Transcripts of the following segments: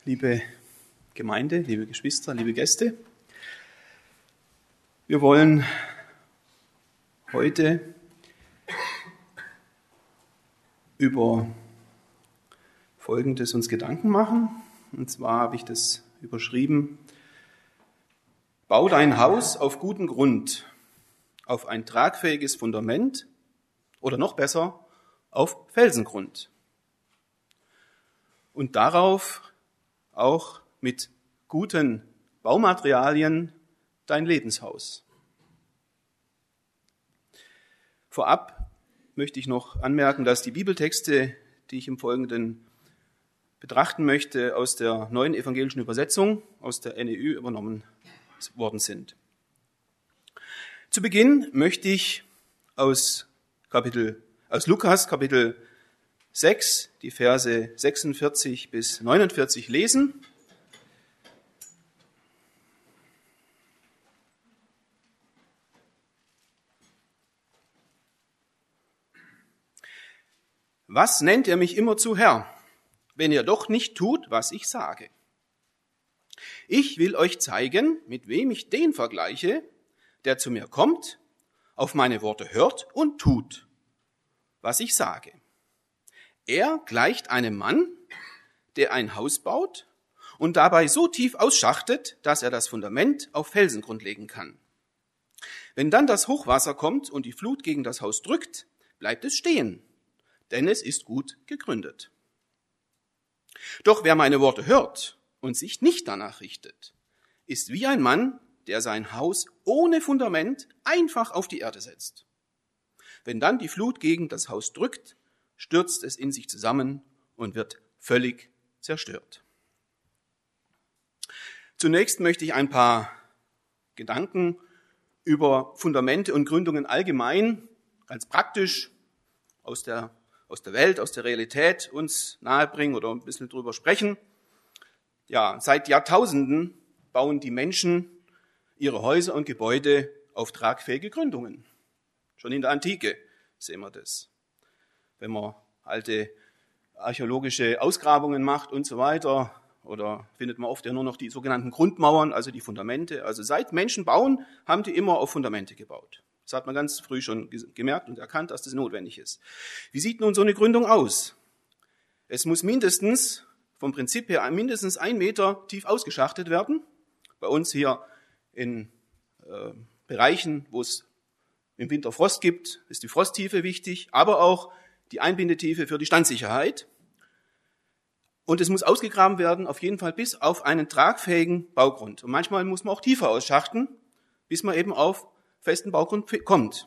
Liebe Gemeinde, liebe Geschwister, liebe Gäste, wir wollen heute über Folgendes uns Gedanken machen. Und zwar habe ich das überschrieben: Bau dein Haus auf guten Grund, auf ein tragfähiges Fundament oder noch besser, auf Felsengrund. Und darauf auch mit guten Baumaterialien dein Lebenshaus. Vorab möchte ich noch anmerken, dass die Bibeltexte, die ich im Folgenden betrachten möchte, aus der Neuen Evangelischen Übersetzung, aus der NEU, übernommen worden sind. Zu Beginn möchte ich aus Lukas Kapitel 6, die Verse 46 bis 49 lesen. Was nennt ihr mich immerzu Herr, wenn ihr doch nicht tut, was ich sage? Ich will euch zeigen, mit wem ich den vergleiche, der zu mir kommt, auf meine Worte hört und tut, was ich sage. Er gleicht einem Mann, der ein Haus baut und dabei so tief ausschachtet, dass er das Fundament auf Felsengrund legen kann. Wenn dann das Hochwasser kommt und die Flut gegen das Haus drückt, bleibt es stehen, denn es ist gut gegründet. Doch wer meine Worte hört und sich nicht danach richtet, ist wie ein Mann, der sein Haus ohne Fundament einfach auf die Erde setzt. Wenn dann die Flut gegen das Haus drückt, stürzt es in sich zusammen und wird völlig zerstört. Zunächst möchte ich ein paar Gedanken über Fundamente und Gründungen allgemein, ganz praktisch aus der Welt, aus der Realität uns nahebringen oder ein bisschen drüber sprechen. Ja, seit Jahrtausenden bauen die Menschen ihre Häuser und Gebäude auf tragfähige Gründungen. Schon in der Antike sehen wir das. Wenn man alte archäologische Ausgrabungen macht und so weiter, oder findet man oft ja nur noch die sogenannten Grundmauern, also die Fundamente. Also seit Menschen bauen, haben die immer auf Fundamente gebaut. Das hat man ganz früh schon gemerkt und erkannt, dass das notwendig ist. Wie sieht nun so eine Gründung aus? Es muss vom Prinzip her mindestens 1 Meter tief ausgeschachtet werden. Bei uns hier in Bereichen, wo es im Winter Frost gibt, ist die Frosttiefe wichtig, aber auch die Einbindetiefe für die Standsicherheit. Und es muss ausgegraben werden, auf jeden Fall bis auf einen tragfähigen Baugrund. Und manchmal muss man auch tiefer ausschachten, bis man eben auf festen Baugrund kommt.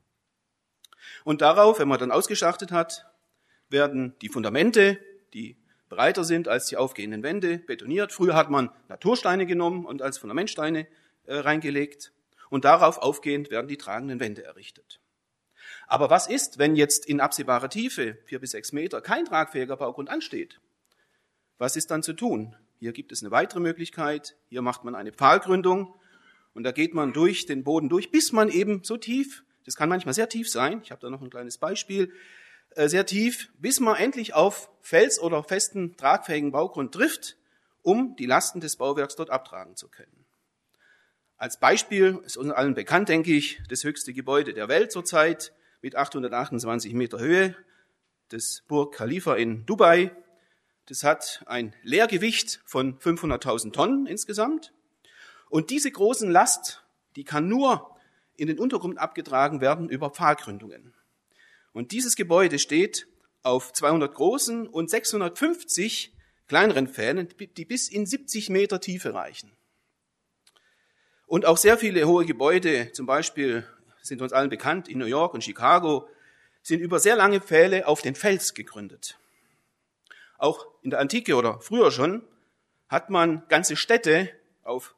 Und darauf, wenn man dann ausgeschachtet hat, werden die Fundamente, die breiter sind als die aufgehenden Wände, betoniert. Früher hat man Natursteine genommen und als Fundamentsteine reingelegt. Und darauf aufgehend werden die tragenden Wände errichtet. Aber was ist, wenn jetzt in absehbarer Tiefe, 4 bis 6 Meter, kein tragfähiger Baugrund ansteht? Was ist dann zu tun? Hier gibt es eine weitere Möglichkeit. Hier macht man eine Pfahlgründung und da geht man durch den Boden durch, bis man eben so tief, das kann manchmal sehr tief sein, ich habe da noch ein kleines Beispiel, sehr tief, bis man endlich auf Fels oder festen, tragfähigen Baugrund trifft, um die Lasten des Bauwerks dort abtragen zu können. Als Beispiel ist uns allen bekannt, denke ich, das höchste Gebäude der Welt zurzeit mit 828 Meter Höhe, das Burj Khalifa in Dubai. Das hat ein Leergewicht von 500.000 Tonnen insgesamt. Und diese großen Last, die kann nur in den Untergrund abgetragen werden über Pfahlgründungen. Und dieses Gebäude steht auf 200 großen und 650 kleineren Pfählen, die bis in 70 Meter Tiefe reichen. Und auch sehr viele hohe Gebäude, zum Beispiel sind uns allen bekannt, in New York und Chicago, sind über sehr lange Pfähle auf den Fels gegründet. Auch in der Antike oder früher schon hat man ganze Städte auf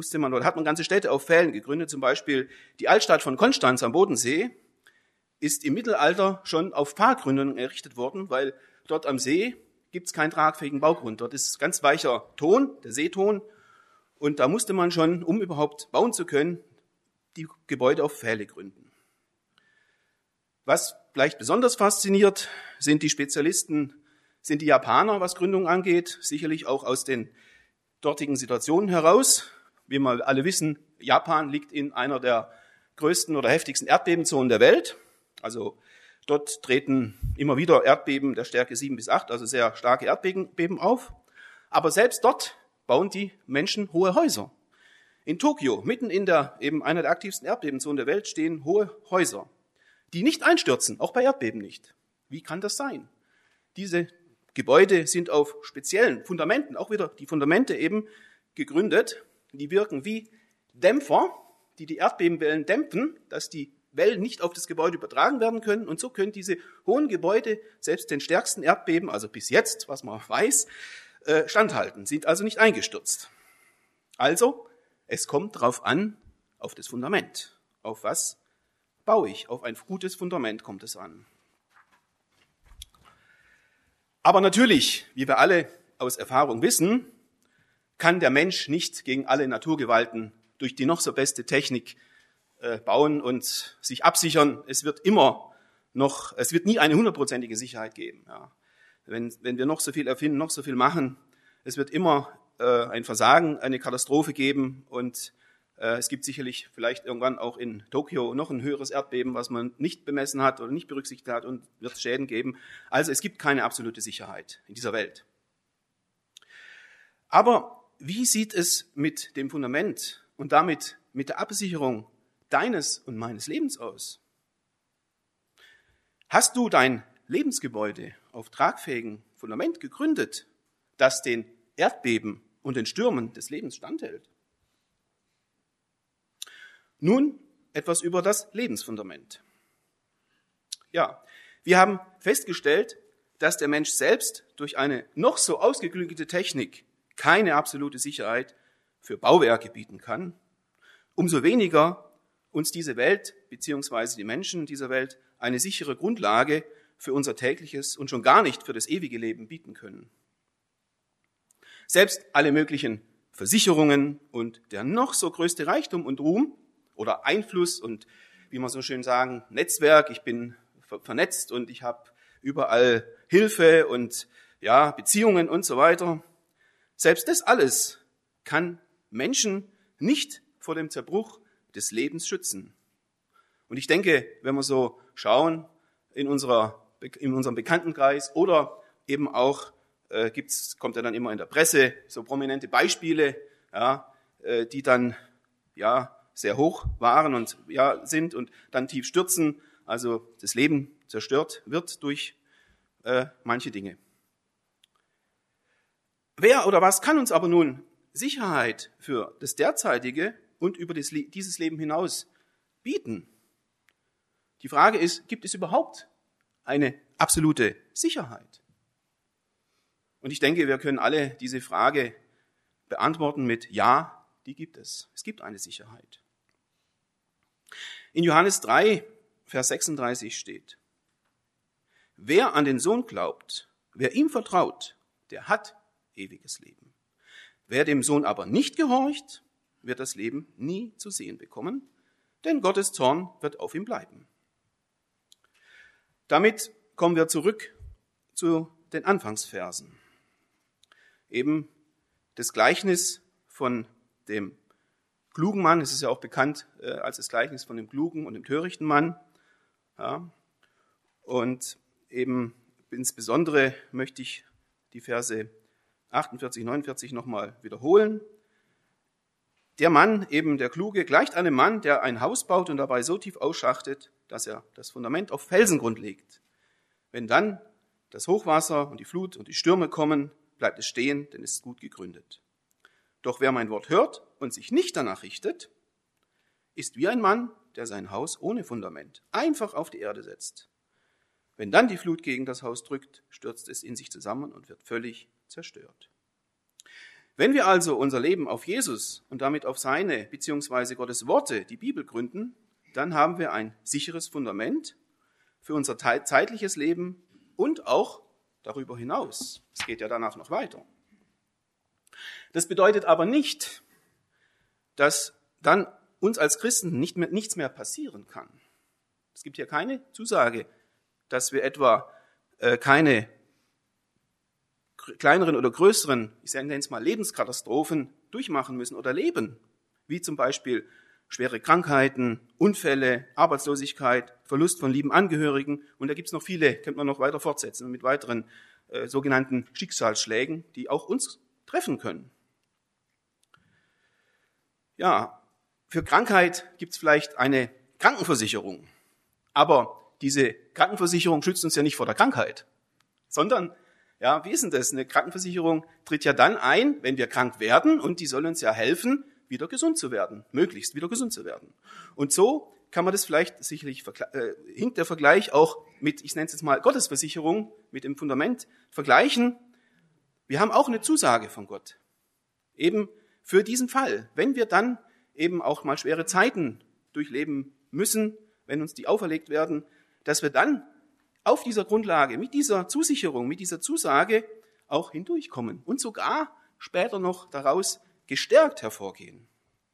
Pfählen gegründet. Zum Beispiel die Altstadt von Konstanz am Bodensee ist im Mittelalter schon auf Pfahlgründungen errichtet worden, weil dort am See gibt es keinen tragfähigen Baugrund. Dort ist ganz weicher Ton, der Seeton, und da musste man schon, um überhaupt bauen zu können, die Gebäude auf Pfähle gründen. Was vielleicht besonders fasziniert, sind die Spezialisten sind die Japaner, was Gründung angeht, sicherlich auch aus den dortigen Situationen heraus. Wie wir alle wissen, Japan liegt in einer der größten oder heftigsten Erdbebenzonen der Welt. Also dort treten immer wieder Erdbeben der Stärke 7 bis 8, also sehr starke Erdbeben auf. Aber selbst dort bauen die Menschen hohe Häuser. In Tokio, mitten in einer der aktivsten Erdbebenzonen der Welt, stehen hohe Häuser, die nicht einstürzen, auch bei Erdbeben nicht. Wie kann das sein? Diese Gebäude sind auf speziellen Fundamenten, auch wieder die Fundamente eben, gegründet. Die wirken wie Dämpfer, die die Erdbebenwellen dämpfen, dass die Wellen nicht auf das Gebäude übertragen werden können. Und so können diese hohen Gebäude selbst den stärksten Erdbeben, also bis jetzt, was man weiß, standhalten, sind also nicht eingestürzt. Also, es kommt darauf an, auf das Fundament. Auf was baue ich? Auf ein gutes Fundament kommt es an. Aber natürlich, wie wir alle aus Erfahrung wissen, kann der Mensch nicht gegen alle Naturgewalten durch die noch so beste Technik bauen und sich absichern. Es wird nie eine 100%ige Sicherheit geben. Ja. Wenn wir noch so viel erfinden, noch so viel machen, es wird immer ein Versagen, eine Katastrophe geben und es gibt sicherlich vielleicht irgendwann auch in Tokio noch ein höheres Erdbeben, was man nicht bemessen hat oder nicht berücksichtigt hat und wird es Schäden geben. Also es gibt keine absolute Sicherheit in dieser Welt. Aber wie sieht es mit dem Fundament und damit mit der Absicherung deines und meines Lebens aus? Hast du dein Lebensgebäude auf tragfähigem Fundament gegründet, das den Erdbeben und den Stürmen des Lebens standhält? Nun etwas über das Lebensfundament. Ja, wir haben festgestellt, dass der Mensch selbst durch eine noch so ausgeklügelte Technik keine absolute Sicherheit für Bauwerke bieten kann. Umso weniger uns diese Welt bzw. die Menschen dieser Welt eine sichere Grundlage für unser tägliches und schon gar nicht für das ewige Leben bieten können. Selbst alle möglichen Versicherungen und der noch so größte Reichtum und Ruhm oder Einfluss und, wie man so schön sagen, Netzwerk, ich bin vernetzt und ich habe überall Hilfe und ja, Beziehungen und so weiter. Selbst das alles kann Menschen nicht vor dem Zerbruch des Lebens schützen. Und ich denke, wenn wir so schauen in unserem Bekanntenkreis oder eben auch kommt ja dann immer in der Presse so prominente Beispiele, ja, die dann ja sehr hoch waren und ja sind und dann tief stürzen. Also das Leben zerstört wird durch manche Dinge. Wer oder was kann uns aber nun Sicherheit für das derzeitige und über dieses Leben hinaus bieten? Die Frage ist, gibt es überhaupt eine absolute Sicherheit? Und ich denke, wir können alle diese Frage beantworten mit Ja, die gibt es. Es gibt eine Sicherheit. In Johannes 3, Vers 36 steht: Wer an den Sohn glaubt, wer ihm vertraut, der hat ewiges Leben. Wer dem Sohn aber nicht gehorcht, wird das Leben nie zu sehen bekommen, denn Gottes Zorn wird auf ihm bleiben. Damit kommen wir zurück zu den Anfangsversen. Eben das Gleichnis von dem klugen Mann, es ist ja auch bekannt als das Gleichnis von dem klugen und dem törichten Mann. Ja. Und eben insbesondere möchte ich die Verse 48, 49 nochmal wiederholen. Der Mann, eben der Kluge, gleicht einem Mann, der ein Haus baut und dabei so tief ausschachtet, dass er das Fundament auf Felsengrund legt. Wenn dann das Hochwasser und die Flut und die Stürme kommen, bleibt es stehen, denn es ist gut gegründet. Doch wer mein Wort hört und sich nicht danach richtet, ist wie ein Mann, der sein Haus ohne Fundament einfach auf die Erde setzt. Wenn dann die Flut gegen das Haus drückt, stürzt es in sich zusammen und wird völlig zerstört. Wenn wir also unser Leben auf Jesus und damit auf seine bzw. Gottes Worte, die Bibel, gründen, dann haben wir ein sicheres Fundament für unser zeitliches Leben und auch darüber hinaus. Es geht ja danach noch weiter. Das bedeutet aber nicht, dass dann uns als Christen nichts mehr passieren kann. Es gibt hier keine Zusage, dass wir etwa keine kleineren oder größeren, ich nenne es mal Lebenskatastrophen, durchmachen müssen oder leben, wie zum Beispiel schwere Krankheiten, Unfälle, Arbeitslosigkeit, Verlust von lieben Angehörigen. Und da gibt es noch viele, könnte man noch weiter fortsetzen mit weiteren sogenannten Schicksalsschlägen, die auch uns treffen können. Ja, für Krankheit gibt es vielleicht eine Krankenversicherung. Aber diese Krankenversicherung schützt uns ja nicht vor der Krankheit, sondern, ja, wie ist denn das? Eine Krankenversicherung tritt ja dann ein, wenn wir krank werden, und die soll uns ja helfen, wieder gesund zu werden, möglichst wieder gesund zu werden. Und so kann man das vielleicht, sicherlich hinkt der Vergleich auch mit, ich nenne es jetzt mal Gottesversicherung, mit dem Fundament vergleichen. Wir haben auch eine Zusage von Gott, eben für diesen Fall, wenn wir dann eben auch mal schwere Zeiten durchleben müssen, wenn uns die auferlegt werden, dass wir dann auf dieser Grundlage, mit dieser Zusicherung, mit dieser Zusage auch hindurchkommen und sogar später noch daraus gestärkt hervorgehen.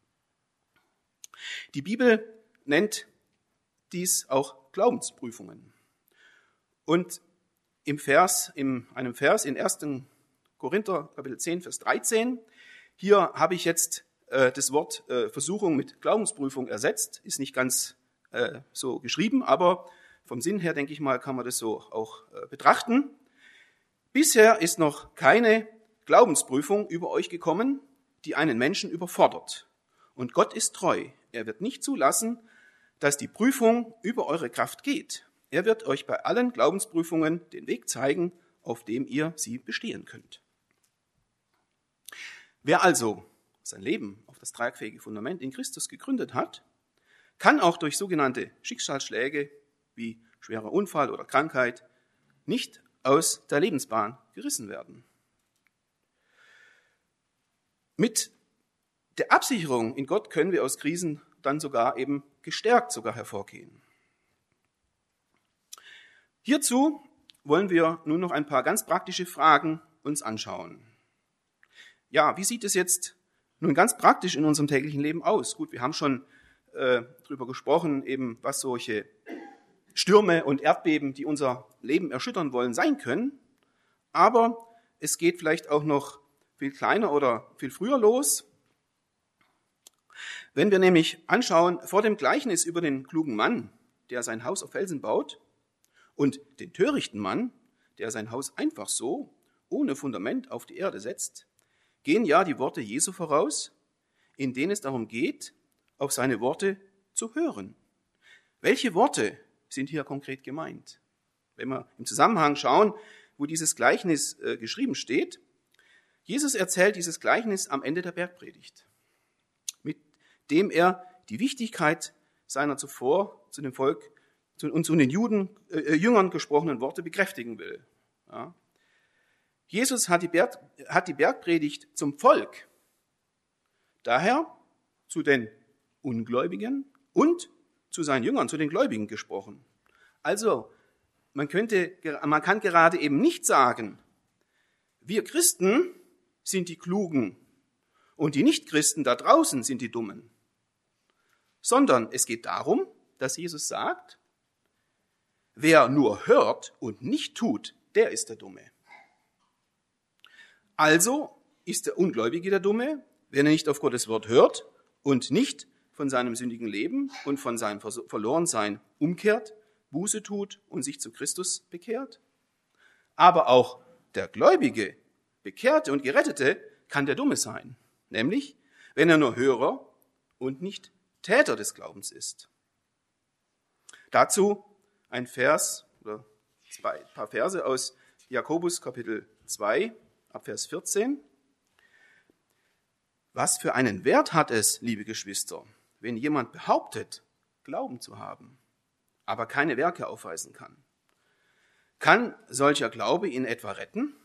Die Bibel nennt dies auch Glaubensprüfungen. Und in einem Vers in 1. Korinther Kapitel 10, Vers 13, hier habe ich jetzt das Wort Versuchung mit Glaubensprüfung ersetzt, ist nicht ganz so geschrieben, aber vom Sinn her, denke ich mal, kann man das so auch betrachten. Bisher ist noch keine Glaubensprüfung über euch gekommen, die einen Menschen überfordert. Und Gott ist treu. Er wird nicht zulassen, dass die Prüfung über eure Kraft geht. Er wird euch bei allen Glaubensprüfungen den Weg zeigen, auf dem ihr sie bestehen könnt. Wer also sein Leben auf das tragfähige Fundament in Christus gegründet hat, kann auch durch sogenannte Schicksalsschläge wie schwerer Unfall oder Krankheit nicht aus der Lebensbahn gerissen werden. Mit der Absicherung in Gott können wir aus Krisen dann sogar eben gestärkt sogar hervorgehen. Hierzu wollen wir nun noch ein paar ganz praktische Fragen uns anschauen. Ja, wie sieht es jetzt nun ganz praktisch in unserem täglichen Leben aus? Gut, wir haben schon darüber gesprochen, eben was solche Stürme und Erdbeben, die unser Leben erschüttern wollen, sein können. Aber es geht vielleicht auch noch viel kleiner oder viel früher los. Wenn wir nämlich anschauen, vor dem Gleichnis über den klugen Mann, der sein Haus auf Felsen baut, und den törichten Mann, der sein Haus einfach so, ohne Fundament auf die Erde setzt, gehen ja die Worte Jesu voraus, in denen es darum geht, auf seine Worte zu hören. Welche Worte sind hier konkret gemeint? Wenn wir im Zusammenhang schauen, wo dieses Gleichnis geschrieben steht, Jesus erzählt dieses Gleichnis am Ende der Bergpredigt, mit dem er die Wichtigkeit seiner zuvor zu dem Volk und zu den Jüngern gesprochenen Worte bekräftigen will. Ja. Jesus hat die Bergpredigt zum Volk, daher zu den Ungläubigen und zu seinen Jüngern, zu den Gläubigen gesprochen. Also, man kann gerade eben nicht sagen, wir Christen sind die Klugen und die Nichtchristen da draußen sind die Dummen. Sondern es geht darum, dass Jesus sagt, wer nur hört und nicht tut, der ist der Dumme. Also ist der Ungläubige der Dumme, wenn er nicht auf Gottes Wort hört und nicht von seinem sündigen Leben und von seinem Verlorensein umkehrt, Buße tut und sich zu Christus bekehrt. Aber auch der Gläubige, Bekehrte und Gerettete kann der Dumme sein, nämlich wenn er nur Hörer und nicht Täter des Glaubens ist. Dazu ein Vers oder ein paar Verse aus Jakobus Kapitel 2 ab Vers 14. Was für einen Wert hat es, liebe Geschwister, wenn jemand behauptet, Glauben zu haben, aber keine Werke aufweisen kann? Kann solcher Glaube ihn etwa retten?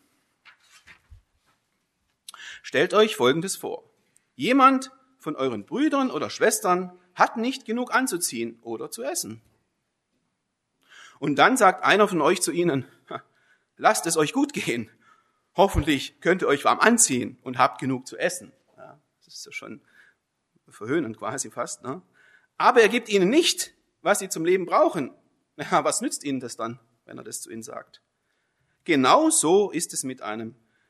Stellt euch Folgendes vor. Jemand von euren Brüdern oder Schwestern hat nicht genug anzuziehen oder zu essen. Und dann sagt einer von euch zu ihnen, lasst es euch gut gehen. Hoffentlich könnt ihr euch warm anziehen und habt genug zu essen. Ja, das ist ja schon verhöhnend quasi fast. Ne? Aber er gibt ihnen nicht, was sie zum Leben brauchen. Ja, was nützt ihnen das dann, wenn er das zu ihnen sagt? Genau so ist es mit einem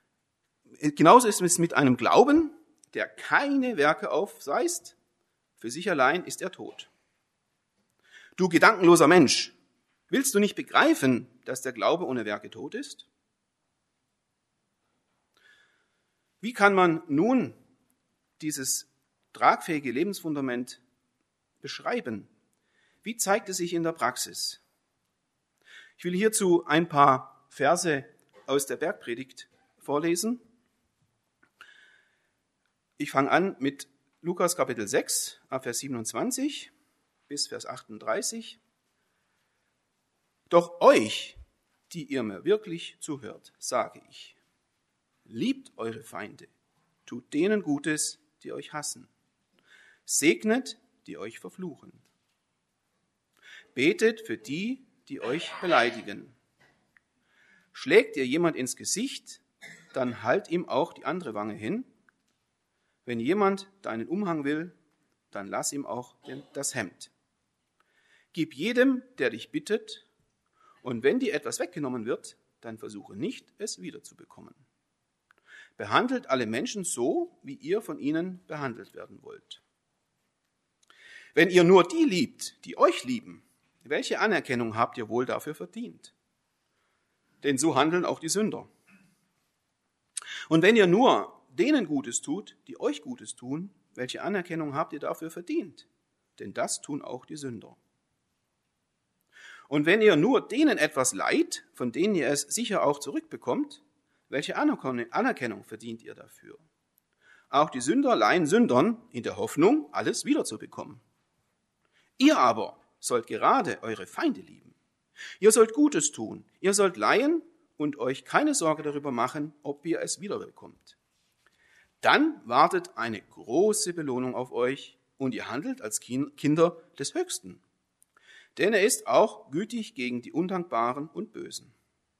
genauso ist es mit einem Glauben, der keine Werke aufweist. Für sich allein ist er tot. Du gedankenloser Mensch, willst du nicht begreifen, dass der Glaube ohne Werke tot ist? Wie kann man nun dieses tragfähige Lebensfundament beschreiben? Wie zeigt es sich in der Praxis? Ich will hierzu ein paar Verse aus der Bergpredigt vorlesen. Ich fange an mit Lukas Kapitel 6, ab Vers 27 bis Vers 38. Doch euch, die ihr mir wirklich zuhört, sage ich, liebt eure Feinde, tut denen Gutes, die euch hassen, segnet, die euch verfluchen. Betet für die, die euch beleidigen. Schlägt ihr jemand ins Gesicht, dann halt ihm auch die andere Wange hin. Wenn jemand deinen Umhang will, dann lass ihm auch das Hemd. Gib jedem, der dich bittet, und wenn dir etwas weggenommen wird, dann versuche nicht, es wiederzubekommen. Behandelt alle Menschen so, wie ihr von ihnen behandelt werden wollt. Wenn ihr nur die liebt, die euch lieben, welche Anerkennung habt ihr wohl dafür verdient? Denn so handeln auch die Sünder. Und wenn ihr nur denen Gutes tut, die euch Gutes tun, welche Anerkennung habt ihr dafür verdient? Denn das tun auch die Sünder. Und wenn ihr nur denen etwas leiht, von denen ihr es sicher auch zurückbekommt, welche Anerkennung verdient ihr dafür? Auch die Sünder leihen Sündern in der Hoffnung, alles wiederzubekommen. Ihr aber sollt gerade eure Feinde lieben. Ihr sollt Gutes tun, ihr sollt leihen und euch keine Sorge darüber machen, ob ihr es wiederbekommt. Dann wartet eine große Belohnung auf euch und ihr handelt als Kinder des Höchsten. Denn er ist auch gütig gegen die Undankbaren und Bösen.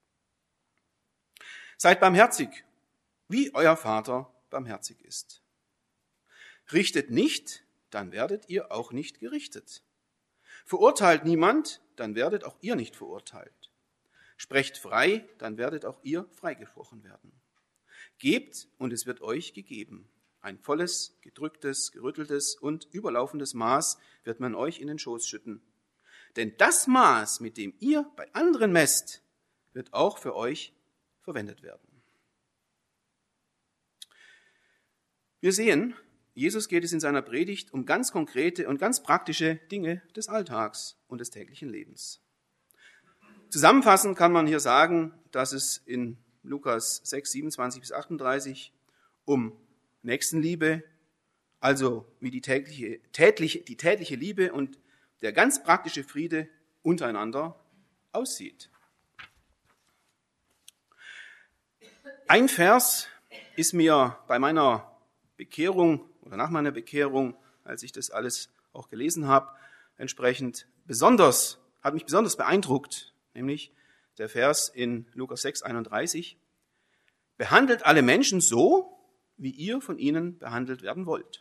Seid barmherzig, wie euer Vater barmherzig ist. Richtet nicht, dann werdet ihr auch nicht gerichtet. Verurteilt niemand, dann werdet auch ihr nicht verurteilt. Sprecht frei, dann werdet auch ihr freigesprochen werden. Gebt, und es wird euch gegeben. Ein volles, gedrücktes, gerütteltes und überlaufendes Maß wird man euch in den Schoß schütten. Denn das Maß, mit dem ihr bei anderen messt, wird auch für euch verwendet werden. Wir sehen, Jesus geht es in seiner Predigt um ganz konkrete und ganz praktische Dinge des Alltags und des täglichen Lebens. Zusammenfassend kann man hier sagen, dass es in Lukas 6, 27 bis 38 um Nächstenliebe, also wie die tägliche Liebe und der ganz praktische Friede untereinander aussieht. Ein Vers ist mir bei meiner Bekehrung oder nach meiner Bekehrung, als ich das alles auch gelesen habe, hat mich besonders beeindruckt, nämlich der Vers in Lukas 6, 31. Behandelt alle Menschen so, wie ihr von ihnen behandelt werden wollt.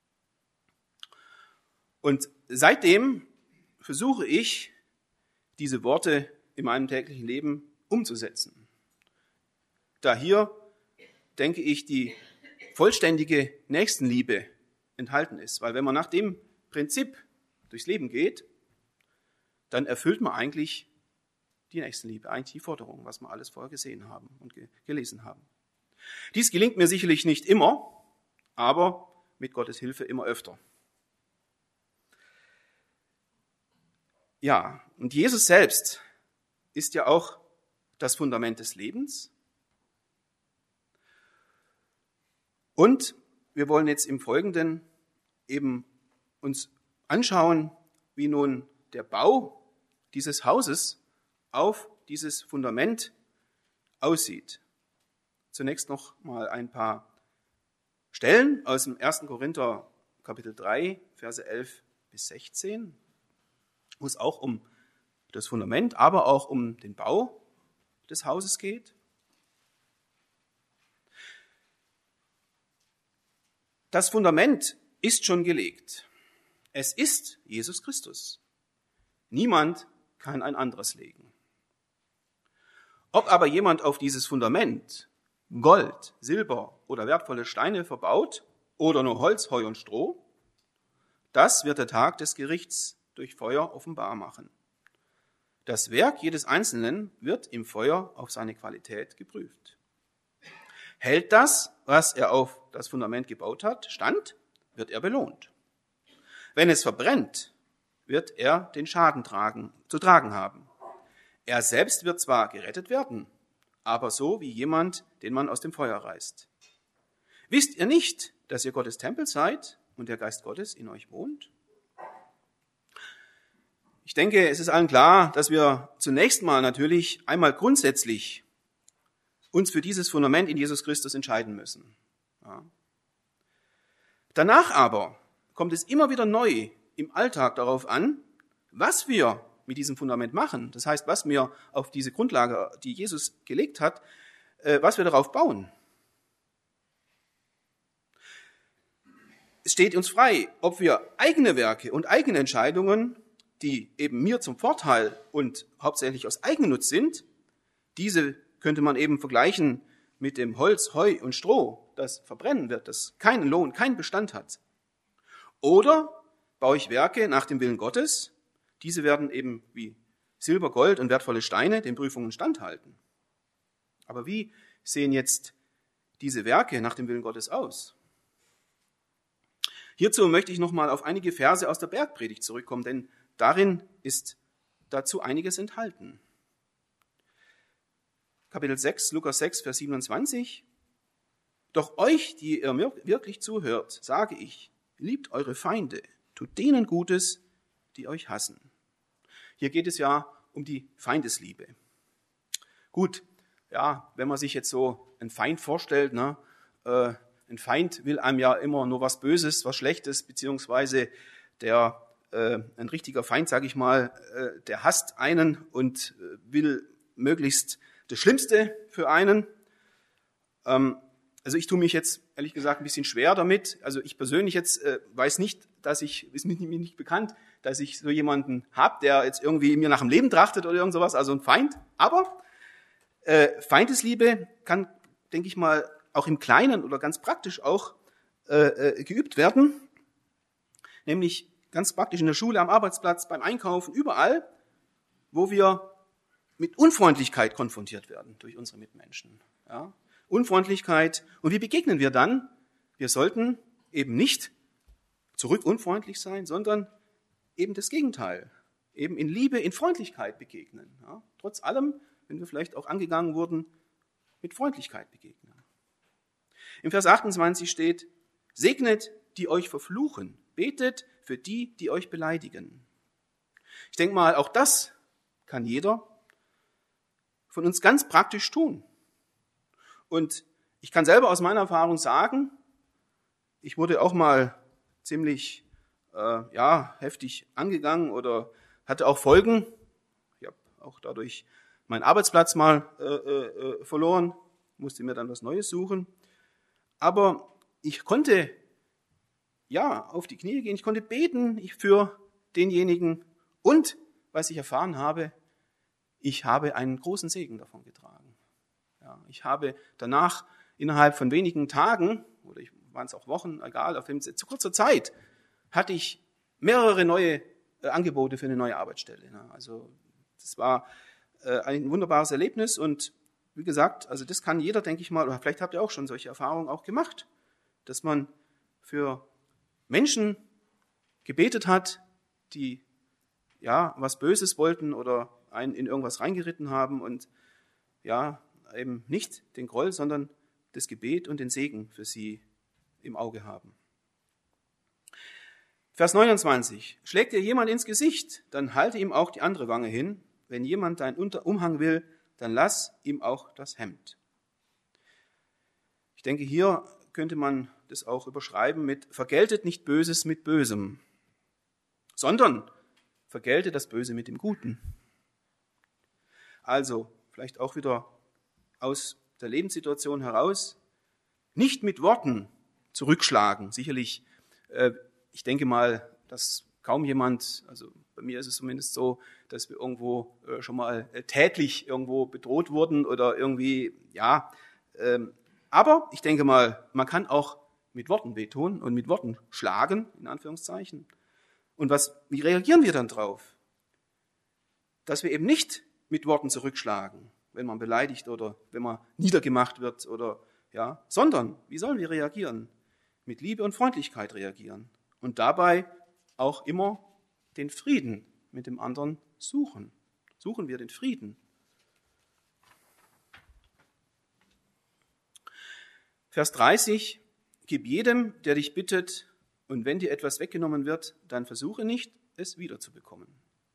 Und seitdem versuche ich, diese Worte in meinem täglichen Leben umzusetzen. Da hier, denke ich, die vollständige Nächstenliebe enthalten ist. Weil wenn man nach dem Prinzip durchs Leben geht, dann erfüllt man eigentlich die Nächstenliebe, eigentlich die Forderung, was wir alles vorher gesehen haben und gelesen haben. Dies gelingt mir sicherlich nicht immer, aber mit Gottes Hilfe immer öfter. Ja, und Jesus selbst ist ja auch das Fundament des Lebens. Und wir wollen jetzt im Folgenden eben uns anschauen, wie nun der Bau dieses Hauses auf dieses Fundament aussieht. Zunächst noch mal ein paar Stellen aus dem 1. Korinther Kapitel 3, Verse 11 bis 16, wo es auch um das Fundament, aber auch um den Bau des Hauses geht. Das Fundament ist schon gelegt. Es ist Jesus Christus. Niemand kann ein anderes legen. Ob aber jemand auf dieses Fundament Gold, Silber oder wertvolle Steine verbaut oder nur Holz, Heu und Stroh, das wird der Tag des Gerichts durch Feuer offenbar machen. Das Werk jedes Einzelnen wird im Feuer auf seine Qualität geprüft. Hält das, was er auf das Fundament gebaut hat, stand, wird er belohnt. Wenn es verbrennt, wird er den Schaden zu tragen haben. Er selbst wird zwar gerettet werden, aber so wie jemand, den man aus dem Feuer reißt. Wisst ihr nicht, dass ihr Gottes Tempel seid und der Geist Gottes in euch wohnt? Ich denke, es ist allen klar, dass wir zunächst mal natürlich einmal grundsätzlich uns für dieses Fundament in Jesus Christus entscheiden müssen. Ja. Danach aber kommt es immer wieder neu im Alltag darauf an, was wir mit diesem Fundament machen. Das heißt, was wir auf diese Grundlage, die Jesus gelegt hat, was wir darauf bauen. Es steht uns frei, ob wir eigene Werke und eigene Entscheidungen, die eben mir zum Vorteil und hauptsächlich aus Eigennutz sind, diese könnte man eben vergleichen mit dem Holz, Heu und Stroh, das verbrennen wird, das keinen Lohn, keinen Bestand hat. Oder baue ich Werke nach dem Willen Gottes, diese werden eben wie Silber, Gold und wertvolle Steine den Prüfungen standhalten. Aber wie sehen jetzt diese Werke nach dem Willen Gottes aus? Hierzu möchte ich nochmal auf einige Verse aus der Bergpredigt zurückkommen, denn darin ist dazu einiges enthalten. Kapitel 6, Lukas 6, Vers 27. Doch euch, die ihr mir wirklich zuhört, sage ich, liebt eure Feinde, tut denen Gutes, die euch hassen. Hier geht es ja um die Feindesliebe. Gut, ja, wenn man sich jetzt so einen Feind vorstellt, ne, ein Feind will einem ja immer nur was Böses, was Schlechtes, beziehungsweise ein richtiger Feind, sage ich mal, der hasst einen und will möglichst das Schlimmste für einen. Also ich tue mich jetzt ehrlich gesagt ein bisschen schwer damit. Also ich persönlich jetzt weiß nicht, ist mir nicht bekannt, dass ich so jemanden habe, der jetzt irgendwie mir nach dem Leben trachtet oder irgend sowas, also ein Feind. Aber Feindesliebe kann, denke ich mal, auch im Kleinen oder ganz praktisch auch geübt werden. Nämlich ganz praktisch in der Schule, am Arbeitsplatz, beim Einkaufen, überall, wo wir mit Unfreundlichkeit konfrontiert werden durch unsere Mitmenschen. Ja? Unfreundlichkeit. Und wie begegnen wir dann? Wir sollten eben nicht zurück unfreundlich sein, sondern eben das Gegenteil. Eben in Liebe, in Freundlichkeit begegnen. Ja? Trotz allem, wenn wir vielleicht auch angegangen wurden, mit Freundlichkeit begegnen. Im Vers 28 steht, segnet, die euch verfluchen, betet für die, die euch beleidigen. Ich denke mal, auch das kann jeder von uns ganz praktisch tun. Und ich kann selber aus meiner Erfahrung sagen, ich wurde auch mal ziemlich heftig angegangen oder hatte auch Folgen. Ich habe auch dadurch meinen Arbeitsplatz mal verloren, musste mir dann was Neues suchen. Aber ich konnte auf die Knie gehen, ich konnte beten für denjenigen und, was ich erfahren habe, ich habe einen großen Segen davon getragen. Ja, ich habe danach innerhalb von wenigen Tagen, oder waren es auch Wochen, egal, zu kurzer Zeit, hatte ich mehrere neue Angebote für eine neue Arbeitsstelle. Also das war ein wunderbares Erlebnis und wie gesagt, also das kann jeder, denke ich mal, oder vielleicht habt ihr auch schon solche Erfahrungen auch gemacht, dass man für Menschen gebetet hat, die was Böses wollten oder einen in irgendwas reingeritten haben und eben nicht den Groll, sondern das Gebet und den Segen für sie im Auge haben. Vers 29. Schlägt dir jemand ins Gesicht, dann halte ihm auch die andere Wange hin. Wenn jemand deinen Umhang will, dann lass ihm auch das Hemd. Ich denke, hier könnte man das auch überschreiben mit vergeltet nicht Böses mit Bösem, sondern vergeltet das Böse mit dem Guten. Also vielleicht auch wieder aus der Lebenssituation heraus, nicht mit Worten zurückschlagen. Sicherlich, ich denke mal, dass kaum jemand, also bei mir ist es zumindest so, dass wir irgendwo schon mal tätlich irgendwo bedroht wurden oder irgendwie, Aber ich denke mal, man kann auch mit Worten wehtun und mit Worten schlagen, in Anführungszeichen. Und wie reagieren wir dann drauf? Dass wir eben nicht mit Worten zurückschlagen, wenn man beleidigt oder wenn man niedergemacht wird sondern wie sollen wir reagieren? Mit Liebe und Freundlichkeit reagieren und dabei auch immer den Frieden mit dem anderen suchen. Suchen wir den Frieden. Vers 30, gib jedem, der dich bittet, und wenn dir etwas weggenommen wird, dann versuche nicht, es wiederzubekommen.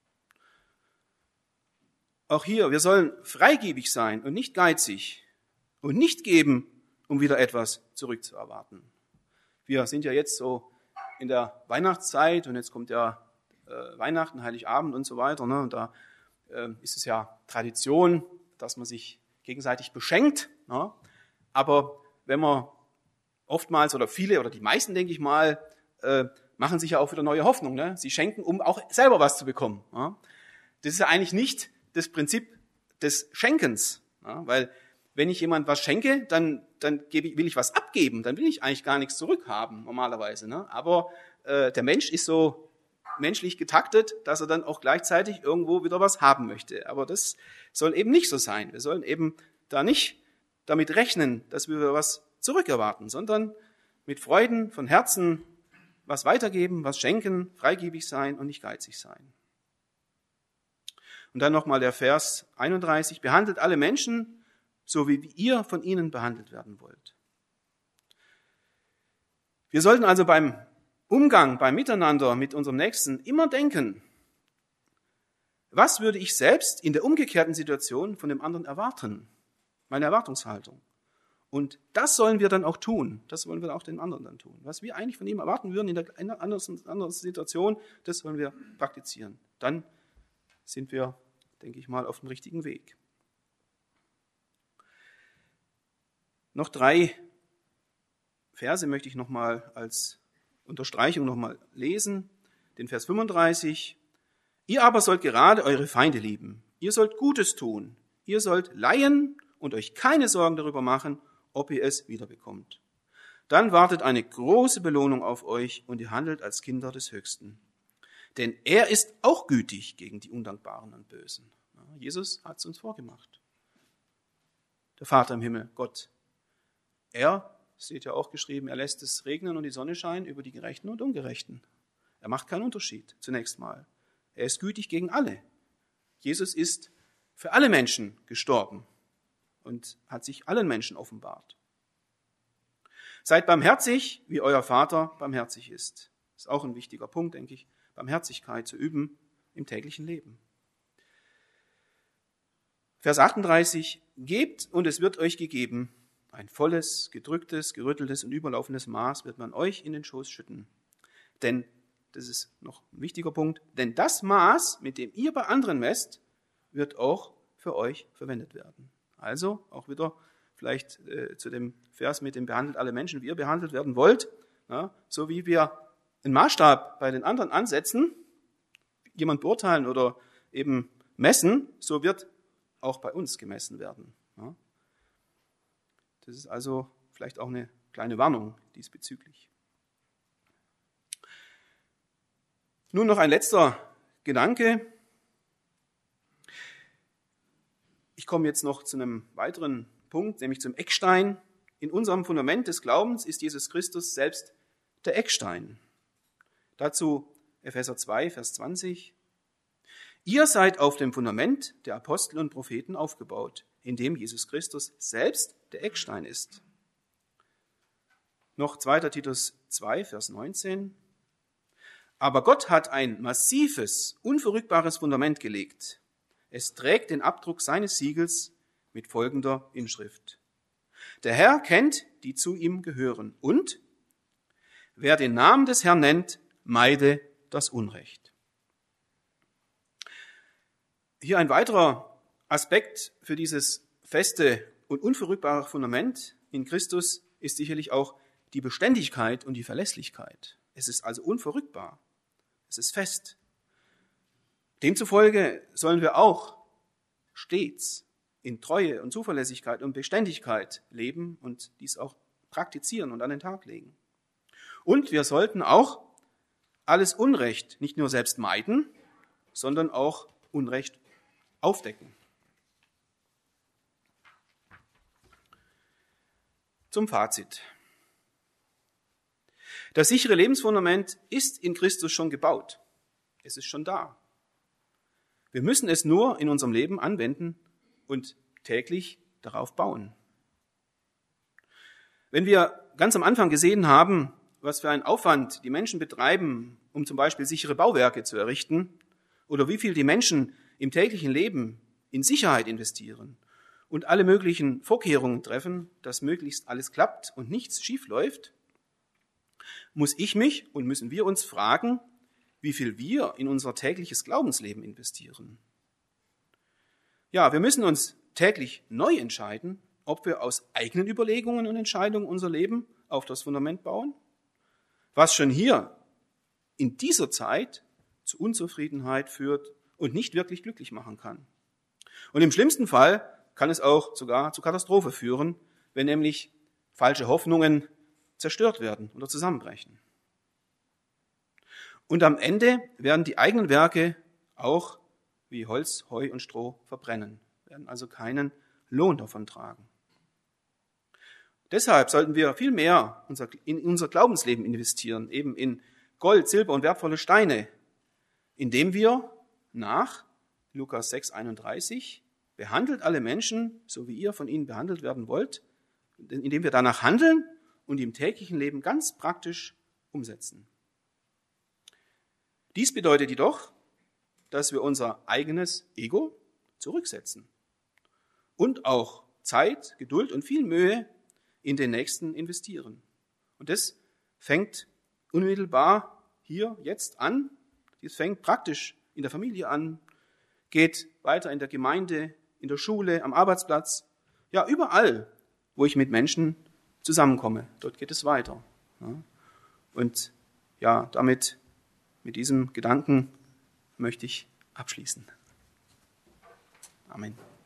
Auch hier, wir sollen freigebig sein und nicht geizig und nicht geben, um wieder etwas zurückzuerwarten. Wir sind ja jetzt so in der Weihnachtszeit und jetzt kommt ja Weihnachten, Heiligabend und so weiter. Ne? Und da ist es ja Tradition, dass man sich gegenseitig beschenkt. Ne? Aber wenn man oftmals oder viele oder die meisten, denke ich mal, machen sich ja auch wieder neue Hoffnung. Ne? Sie schenken, um auch selber was zu bekommen. Ne? Das ist ja eigentlich nicht das Prinzip des Schenkens. Ja? Weil wenn ich jemand was schenke, dann will ich was abgeben, dann will ich eigentlich gar nichts zurückhaben normalerweise. Ne? Aber der Mensch ist so menschlich getaktet, dass er dann auch gleichzeitig irgendwo wieder was haben möchte. Aber das soll eben nicht so sein. Wir sollen eben da nicht damit rechnen, dass wir was zurückerwarten, sondern mit Freuden von Herzen was weitergeben, was schenken, freigebig sein und nicht geizig sein. Und dann nochmal der Vers 31, behandelt alle Menschen, so wie ihr von ihnen behandelt werden wollt. Wir sollten also beim Umgang, beim Miteinander mit unserem Nächsten immer denken, was würde ich selbst in der umgekehrten Situation von dem anderen erwarten? Meine Erwartungshaltung. Und das sollen wir dann auch tun. Das wollen wir auch den anderen dann tun. Was wir eigentlich von ihm erwarten würden in einer anderen Situation, das sollen wir praktizieren. Dann sind wir, denke ich mal, auf dem richtigen Weg. Noch 3 Verse möchte ich nochmal als Unterstreichung nochmal lesen. Den Vers 35. Ihr aber sollt gerade eure Feinde lieben. Ihr sollt Gutes tun. Ihr sollt leihen und euch keine Sorgen darüber machen, ob ihr es wiederbekommt. Dann wartet eine große Belohnung auf euch und ihr handelt als Kinder des Höchsten. Denn er ist auch gütig gegen die Undankbaren und Bösen. Jesus hat es uns vorgemacht. Der Vater im Himmel, Gott. Er, steht ja auch geschrieben, er lässt es regnen und die Sonne scheinen über die Gerechten und Ungerechten. Er macht keinen Unterschied, zunächst mal. Er ist gütig gegen alle. Jesus ist für alle Menschen gestorben und hat sich allen Menschen offenbart. Seid barmherzig, wie euer Vater barmherzig ist. Das ist auch ein wichtiger Punkt, denke ich, Barmherzigkeit zu üben im täglichen Leben. Vers 38, gebt und es wird euch gegeben. Ein volles, gedrücktes, gerütteltes und überlaufendes Maß wird man euch in den Schoß schütten. Denn, das ist noch ein wichtiger Punkt, denn das Maß, mit dem ihr bei anderen messt, wird auch für euch verwendet werden. Also auch wieder vielleicht zu dem Vers mit dem behandelt alle Menschen, wie ihr behandelt werden wollt. Ja, so wie wir einen Maßstab bei den anderen ansetzen, jemand beurteilen oder eben messen, so wird auch bei uns gemessen werden. Ja. Das ist also vielleicht auch eine kleine Warnung diesbezüglich. Nun noch ein letzter Gedanke. Ich komme jetzt noch zu einem weiteren Punkt, nämlich zum Eckstein. In unserem Fundament des Glaubens ist Jesus Christus selbst der Eckstein. Dazu Epheser 2, Vers 20. Ihr seid auf dem Fundament der Apostel und Propheten aufgebaut, in dem Jesus Christus selbst der Eckstein ist. Noch 2. Titus 2, Vers 19. Aber Gott hat ein massives, unverrückbares Fundament gelegt. Es trägt den Abdruck seines Siegels mit folgender Inschrift. Der Herr kennt, die zu ihm gehören. Und wer den Namen des Herrn nennt, meide das Unrecht. Hier ein weiterer Aspekt für dieses feste und unverrückbare Fundament in Christus ist sicherlich auch die Beständigkeit und die Verlässlichkeit. Es ist also unverrückbar. Es ist fest. Demzufolge sollen wir auch stets in Treue und Zuverlässigkeit und Beständigkeit leben und dies auch praktizieren und an den Tag legen. Und wir sollten auch alles Unrecht nicht nur selbst meiden, sondern auch Unrecht aufdecken. Zum Fazit. Das sichere Lebensfundament ist in Christus schon gebaut. Es ist schon da. Wir müssen es nur in unserem Leben anwenden und täglich darauf bauen. Wenn wir ganz am Anfang gesehen haben, was für einen Aufwand die Menschen betreiben, um zum Beispiel sichere Bauwerke zu errichten, oder wie viel die Menschen im täglichen Leben in Sicherheit investieren und alle möglichen Vorkehrungen treffen, dass möglichst alles klappt und nichts schief läuft, muss ich mich und müssen wir uns fragen, wie viel wir in unser tägliches Glaubensleben investieren. Ja, wir müssen uns täglich neu entscheiden, ob wir aus eigenen Überlegungen und Entscheidungen unser Leben auf das Fundament bauen, was schon hier in dieser Zeit zu Unzufriedenheit führt und nicht wirklich glücklich machen kann. Und im schlimmsten Fall kann es auch sogar zu Katastrophe führen, wenn nämlich falsche Hoffnungen zerstört werden oder zusammenbrechen. Und am Ende werden die eigenen Werke auch wie Holz, Heu und Stroh verbrennen, werden also keinen Lohn davon tragen. Deshalb sollten wir viel mehr in unser Glaubensleben investieren, eben in Gold, Silber und wertvolle Steine, indem wir nach Lukas 6,31 behandelt alle Menschen, so wie ihr von ihnen behandelt werden wollt, indem wir danach handeln und im täglichen Leben ganz praktisch umsetzen. Dies bedeutet jedoch, dass wir unser eigenes Ego zurücksetzen und auch Zeit, Geduld und viel Mühe in den Nächsten investieren. Und das fängt unmittelbar hier jetzt an. Es fängt praktisch in der Familie an, geht weiter in der Gemeinde, in der Schule, am Arbeitsplatz, ja überall, wo ich mit Menschen zusammenkomme. Dort geht es weiter. Und ja, mit diesem Gedanken möchte ich abschließen. Amen.